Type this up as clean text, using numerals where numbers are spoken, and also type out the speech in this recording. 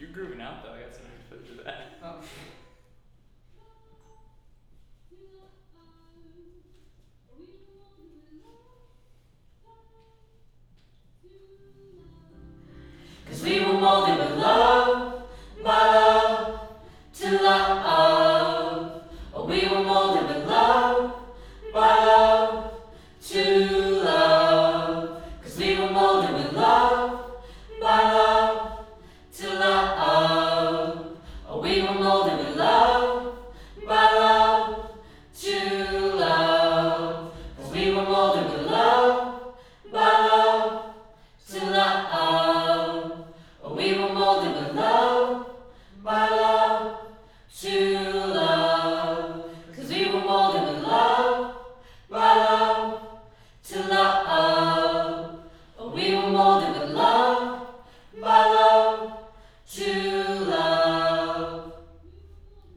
You're grooving out though. I got something to put to that. Oh. Cause we were molded with love, by love, to love. Oh, we were molded with love, by love, to love. Cause we were molded with love, by love, to love. Oh, we were molded with love, by love, to love. Cause we were molded with love, by love, to love. Oh, we were molded with love.